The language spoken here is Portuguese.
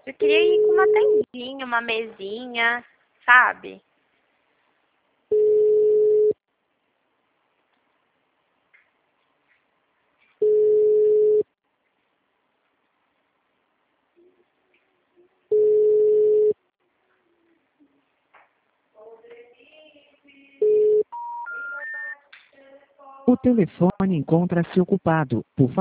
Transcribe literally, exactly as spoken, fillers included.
Eu queria ir com uma tendinha, uma mesinha, sabe? O telefone encontra-se ocupado. Por favor.